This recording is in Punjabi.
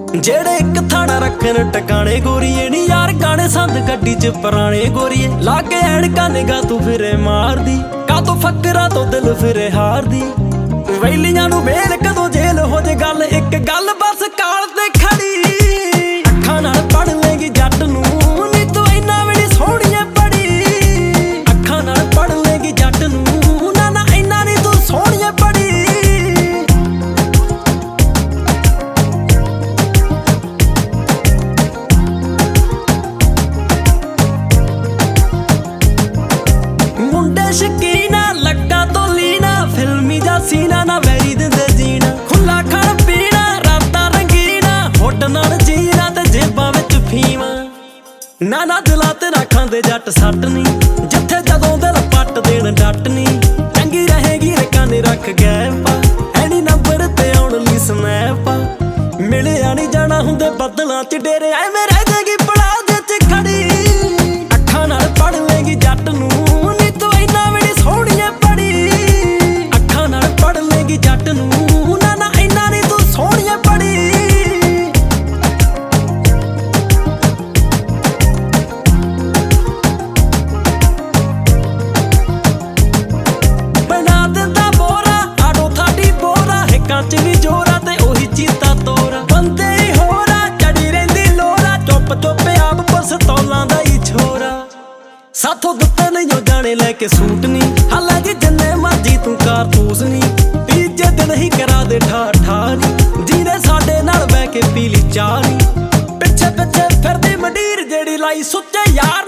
ਜਿਹੜੇ ਇੱਕ ਥਾਣਾ ਰੱਖਣ ਟਿਕਾਣੇ ਗੋਰੀਏ ਨੀ ਯਾਰ ਗਾਣੇ ਸੰਦ ਗੱਡੀ ਚ ਪੁਰਾਣੇ ਗੋਰੀਏ। ਲਾ ਕੇ ਐਨਕਾਂ ਨਿਗਾ ਤੂੰ ਫਿਰੇ ਮਾਰਦੀ, ਕਾਤੋਂ ਫੱਕਰਾਂ ਤੋਂ ਦਿਲ ਫਿਰੇ ਹਾਰਦੀ। ਵੈਲੀਆਂ ਨੂੰ ਵੇਲ ਕਦੋਂ ਜੇਲ ਹੋ ਜੇ ਗੱਲ, ਇੱਕ ਗੱਲ ਬਸ ਕਾਲ ਤੇ ਖੜੀ। ਅੱਖਾਂ ਨਾਲ ਪੜ੍ਹ ਲੇਗੀ ਜੱਟ ਨੂੰ ਨੀ ਤੂੰ ਇੰਨਾ ਵੀ ਨੀ ਸੋਹਣੀਏ ਪੜੀ। ਅੱਖਾਂ ਨਾਲ ਪੜ੍ਹ ਲੇਗੀ ਜੱਟ ਨੂੰ ਨਾ ਨਾ ਇੰਨਾ ਨੀ ਤੂੰ ਸੋਹਣੀਏ ਪੜੀ। ਮੁੰਡੇ ਸ਼ਕੀਨਾ ਲੱਗਾ ਤੋਂ ਲੀਨਾ, ਫਿਲਮੀ ਜਾਂ ਸੀਨਾ ਨਾ ਵੈਰੀ ਦਿੰਦੇ ਜੀਣਾ। ਖੁੱਲਾ ਖਾਣ ਪੀਣਾ ਰਾਤਾਂ ਰੰਗੀਨਾ, ਹੁੱਡ ਨਾਲ ਜੀਣਾ ਤੇ ਜੇਬਾਂ ਵਿੱਚ ਫੀਵਾ। ਨਾ ਨਾ ਦਿਲਾਂ ਤੇ ਨਾ ਖਾਂਦੇ ਜੱਟ ਸੱਟ ਨੀ, ਜਿੱਥੇ ਜਦੋਂ ਦਿਲ ਪੱਟ ਦੇਣ ਡੱਟ ਨੀ। ਚੰਗੀ ਰਹੇਗੀ ਰਕਾਂ ਨੇ ਰੱਖ ਗਏ ਪਾ, ਐਨੀ ਨੰਬਰ ਤੇ ਆਉਣ ਲਈ ਸਨੈਪ। ਮਿਲਿਆ ਨੀ ਜਾਣਾ ਹੁੰਦੇ ਬੱਦਲਾਂ ਚ ਡੇਰੇ, ਐਵੇਂ ਰਹਿ ਜਾਏਗੀ ਪੜਾ ਦੇ ਚ ਖੜੀ। ਅੱਖਾਂ ਨਾਲ ਪੜ੍ਹ ਲੇਗੀ ਜੱਟ ਨੂੰ ਨੀ ਤੂੰ ਇੰਨਾ ਵੀ ਨੀ ਸੋਹਣੀਏ ਪੜੀ। ਅੱਖਾਂ ਨਾਲ ਪੜ੍ਹ ਲੇਗੀ ਜੱਟ ਨੂੰ ਨਾ ਨਾ ਇੰਨਾ ਨੀ ਤੂੰ ਸੋਹਣੀਏ ਪੜੀ। ਬਣਾ ਦਿੰਦਾ ਬੋਰਾ ਆੜੋ ਥਾਡੀ ਬੋਰਾ, ਹਿੱਕਾਂ ਚ ਵੀ ਜੋਰਾ ਤੇ ਉਹੀ ਚੀਤਾ ਤੋਰਾ। ਬੰਦੇ ਹੀ ਹੋਰਾ ਚੜੀ ਰਹਿੰਦੀ ਲੋਰਾ, ਚੁੱਪ ਚੁੱਪ ਆਪ ਪਸਤੌਲਾਂ ਦਾ ਹੀ ਛੋਰਾ। ਸਾਥੋਂ ਦਿੱਤੇ ਨਹੀਂ ਉਹ ਜਾਣੇ ਲੈ ਕੇ ਸੂਟ ਨੀ, ਹਾਲਾਂ ਜੀ ਜਿੰਨੇ ਮਰਜੀ ਤੂੰ ਕਾਰਤੂਸ ਨੀ। ਤੀਜੇ ਦਿਨ ਹੀ ਕਰਾ ਦੇ ਠਾ ਠਾ ਨੀ, ਜਿਹਨੇ ਸਾਡੇ ਨਾਲ ਬਹਿ ਕੇ ਪੀ ਲਈ ਚਾਹ ਨੀ। ਪਿੱਛੇ ਪਿੱਛੇ ਫਿਰਦੀ ਮੰਡੀਰ ਜਿਹੜੀ ਲਾਈ ਸੁੱਚੇ ਯਾਰ